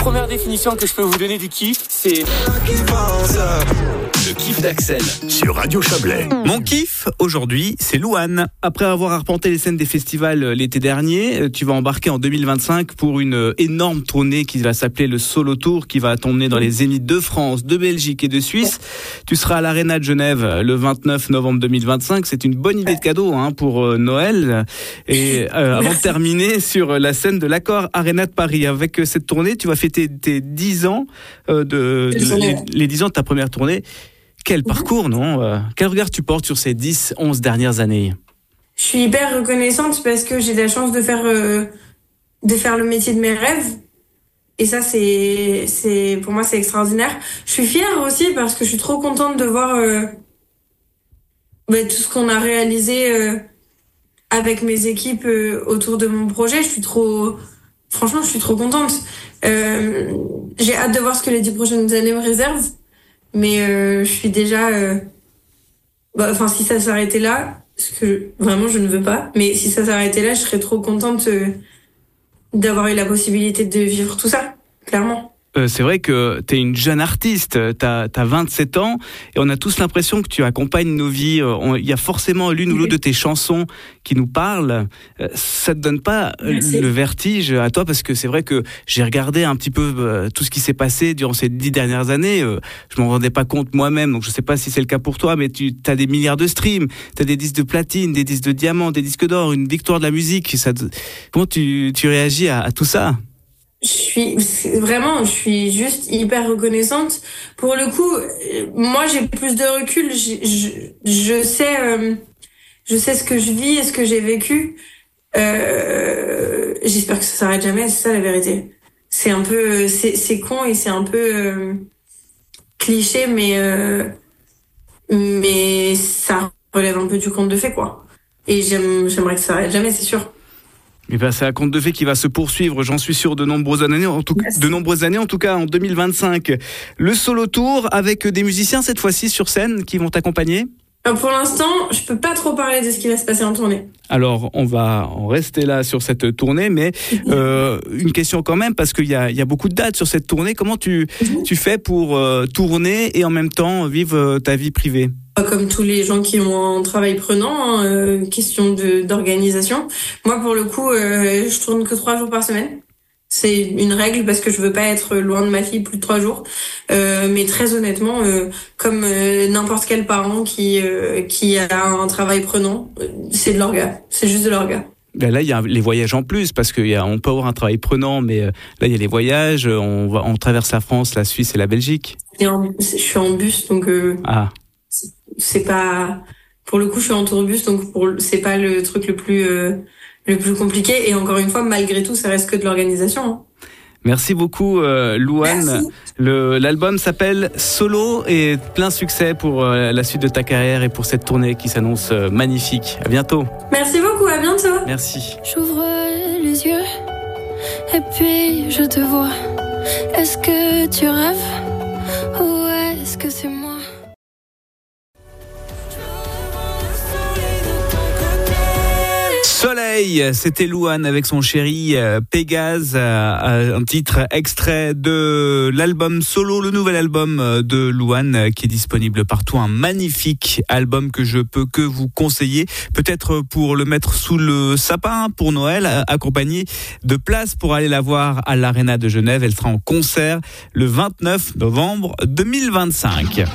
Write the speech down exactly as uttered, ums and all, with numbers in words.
Première définition que je peux vous donner du kiff, c'est... Le kiff d'Axel sur Radio Chablais. Mon kiff aujourd'hui, c'est Louane. Après avoir arpenté les scènes des festivals l'été dernier, tu vas embarquer en deux mille vingt-cinq pour une énorme tournée qui va s'appeler le Solo Tour, qui va t'emmener dans les zéniths de France, de Belgique et de Suisse. Tu seras à l'Arena de Genève le vingt-neuf novembre deux mille vingt-cinq. C'est une bonne idée de cadeau hein, pour euh, Noël. Et euh, avant de terminer sur la scène de l'Accor Arena de Paris, avec cette tournée, tu vas fêter tes dix ans euh, de, de les, les dix ans de ta première tournée. Quel parcours, non euh, Quel regard tu portes sur ces dix, onze dernières années? Je suis hyper reconnaissante parce que j'ai la chance de faire, euh, de faire le métier de mes rêves. Et ça, c'est, c'est, pour moi, c'est extraordinaire. Je suis fière aussi parce que je suis trop contente de voir euh, bah, tout ce qu'on a réalisé euh, avec mes équipes euh, autour de mon projet. Je suis trop... Franchement, je suis trop contente. Euh, j'ai hâte de voir ce que les dix prochaines années me réservent. Mais euh, je suis déjà... Euh... Bah, enfin, si ça s'arrêtait là, parce que vraiment, je ne veux pas, mais si ça s'arrêtait là, je serais trop contente euh, d'avoir eu la possibilité de vivre tout ça, clairement. Euh, c'est vrai que tu es une jeune artiste, tu as vingt-sept ans et on a tous l'impression que tu accompagnes nos vies. Il y a forcément l'une ou l'autre de tes chansons qui nous parlent. Euh, ça te donne pas Merci. Le vertige à toi? Parce que c'est vrai que j'ai regardé un petit peu euh, tout ce qui s'est passé durant ces dix dernières années. Euh, je m'en rendais pas compte moi-même, donc je sais pas si c'est le cas pour toi, mais tu as des milliards de streams, tu as des disques de platine, des disques de diamant, des disques d'or, une victoire de la musique. Ça te... Comment tu, tu réagis à, à tout ça? Je suis vraiment, je suis juste hyper reconnaissante. Pour le coup, moi j'ai plus de recul. Je, je, je sais, euh, je sais ce que je vis et ce que j'ai vécu. Euh, j'espère que ça s'arrête jamais. C'est ça la vérité. C'est un peu, c'est, c'est con et c'est un peu euh, cliché, mais euh, mais ça relève un peu du conte de fées quoi. Et j'aime, j'aimerais que ça s'arrête jamais, c'est sûr. Mais ben, c'est un conte de fées qui va se poursuivre, j'en suis sûr, de nombreuses années, en tout, de nombreuses années, en tout cas en deux mille vingt-cinq. Le Solo Tour avec des musiciens cette fois-ci sur scène qui vont t'accompagner. Pour l'instant, je peux pas trop parler de ce qui va se passer en tournée. Alors, on va en rester là sur cette tournée, mais euh, une question quand même, parce qu'il y a, il y a beaucoup de dates sur cette tournée. Comment tu, tu fais pour euh, tourner et en même temps vivre euh, ta vie privée ? Comme tous les gens qui ont un travail prenant, hein, euh, question de, d'organisation. Moi, pour le coup, euh, je tourne que trois jours par semaine. C'est une règle parce que je veux pas être loin de ma fille plus de trois jours. Euh, mais très honnêtement, euh, comme euh, n'importe quel parent qui euh, qui a un travail prenant, euh, c'est de l'orga. C'est juste de l'orga. Ben là, il y a les voyages en plus, parce qu'on peut avoir un travail prenant, mais là, il y a les voyages, on, va, on traverse la France, la Suisse et la Belgique. Et en, je suis en bus, donc euh, ah. c'est, c'est pas... Pour le coup, je suis en tourbus, donc pour, c'est pas le truc le plus... Euh, le plus compliqué, et encore une fois, malgré tout, ça reste que de l'organisation. Hein. Merci beaucoup, euh, Louane. Le, l'album s'appelle Solo et plein succès pour euh, la suite de ta carrière et pour cette tournée qui s'annonce euh, magnifique. À bientôt. Merci beaucoup, à bientôt. Merci. J'ouvre les yeux et puis je te vois. Est-ce que tu rêves ou est-ce que c'est moi? Soleil, c'était Louane avec son chéri euh, Pégase, euh, un titre extrait de l'album Solo, le nouvel album de Louane euh, qui est disponible partout, un magnifique album que je peux que vous conseiller, peut-être pour le mettre sous le sapin pour Noël, euh, accompagné de places pour aller la voir à l'Arena de Genève. Elle sera en concert le vingt-neuf novembre deux mille vingt-cinq.